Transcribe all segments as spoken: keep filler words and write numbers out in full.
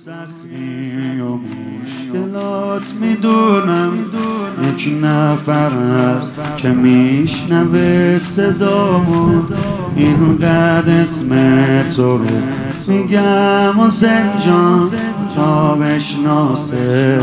سختی و مشکلات میدونم، یک نفر هست که میشنوه صدامو، اینقدر اسم تو رو میگم حسین جان تا بشناسه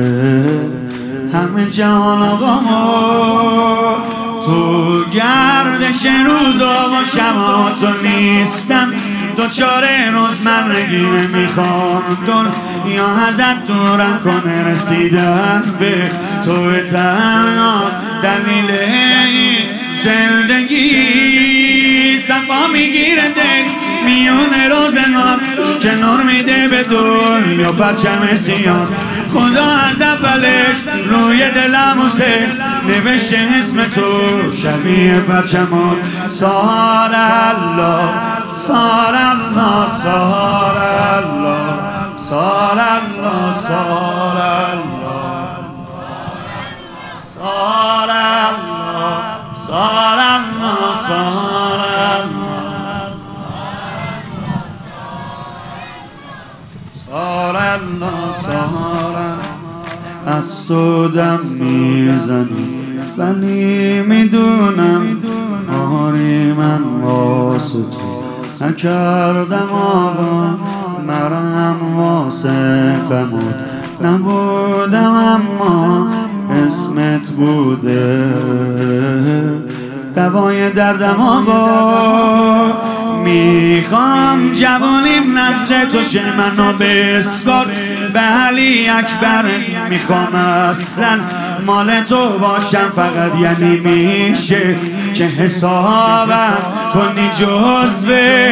همه جهان آقامو. تو گردش روزا و شبا تو نیستم، دو چار روز من رگی نمیخوام دنیا ازت دورم کنه، رسیدن به تو تنها دلیل این زندگی. صفا میگیره دل میونه روزگار که نور میده به دنیا پرچم سیاه. خدا از اولش روی دلم حسین نوشته اسم تو شبیه پرچمان. سار الله سار الله سار الله سار الله سار الله سار الله سار الله سار الله سار الله سار الله. از تو دم میزنی ولی میدونم آری من واسه تو نکردم آقا، مرهم واسه قمود نبودم اما اسمت بوده دوای دردم آقا. میخوام جوانیم نظر تو شه منو بسپار به علی اکبر، میخوام اصلا مال تو باشم فقط، یعنی میشه که حسابم کنی جزو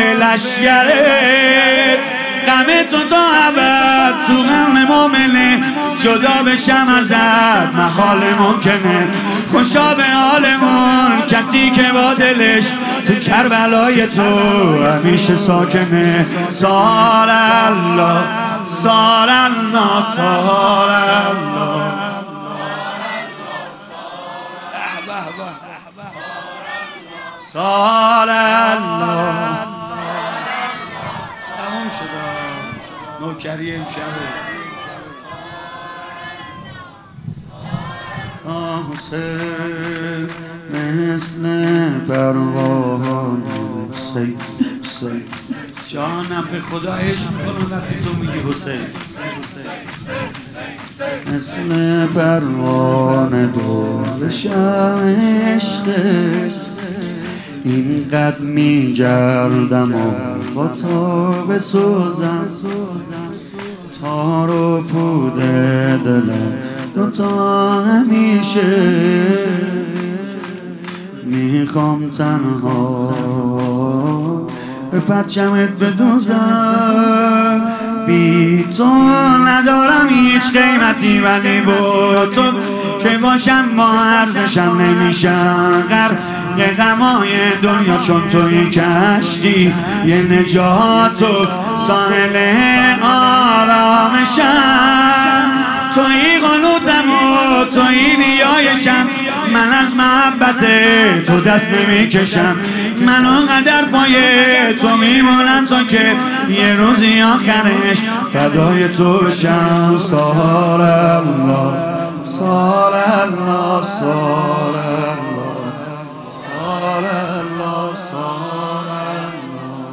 لشگره غم تو تا ابد. تو غم مومنه جدا بشم ازت محال ممکنه، خوشا به حالمون کسی که با دلش تو کربلای تو همیشه ساکنه. سار الله سار الله سار الله سار الله. تموم شد نوکری امشبه. آه حسین مثل پروانه حسین حسین جانم به خدا عشق میکنم وقتی تو میگی حسین. مثل پروانه دورشم عشقت اینقدر میگردم و با تا بسوزم تار و پود دلم دوتا همیشه. میخوام تنها به پرچمت بدوزم، بی تو ندارم هیچ قیمتی ولی با تو که باشم با ارزشم نمیشم غرق غمای دنیا، چون توی کشتی یه نجات و ساحل آرامشم. توی قنوتم و توی نیایشم، من از محبت تو دست نمی کشم. من اونقدر پای تو میمونم تا که یه روزی آخرش فدای تو بشم. سار الله سار الله سار الله سار الله سار الله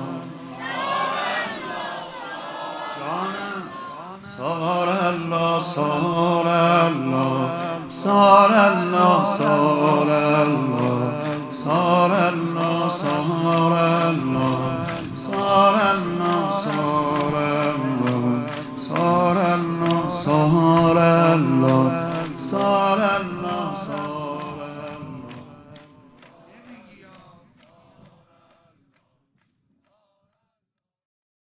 جانم. سار الله سار الله سار الله سار الله سار الله سار الله سار الله سار الله سار الله سار الله سار الله سار